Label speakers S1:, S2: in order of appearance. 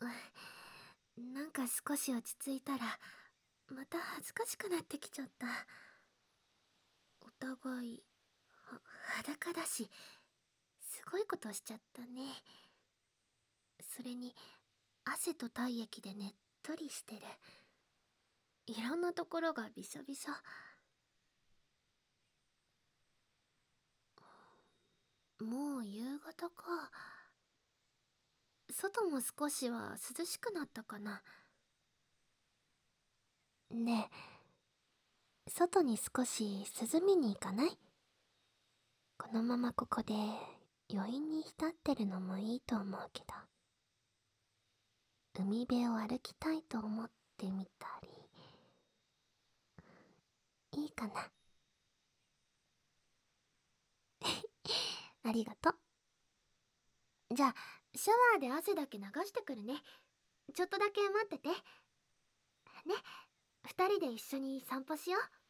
S1: なんか少し落ち着いたらまた恥ずかしくなってきちゃった。お互い裸だし、すごいことしちゃったね。それに汗と体液でねっとりしてる。いろんなところがびしょびしょ。もう夕方か。外も少しは涼しくなったかな。ねえ、外に少し涼みに行かない？このままここで余韻に浸ってるのもいいと思うけど、海辺を歩きたいと思ってみたり、いいかな？ありがとう。じゃあ、シャワーで汗だけ流してくるね。ちょっとだけ待ってて。ね、二人で一緒に散歩しよう。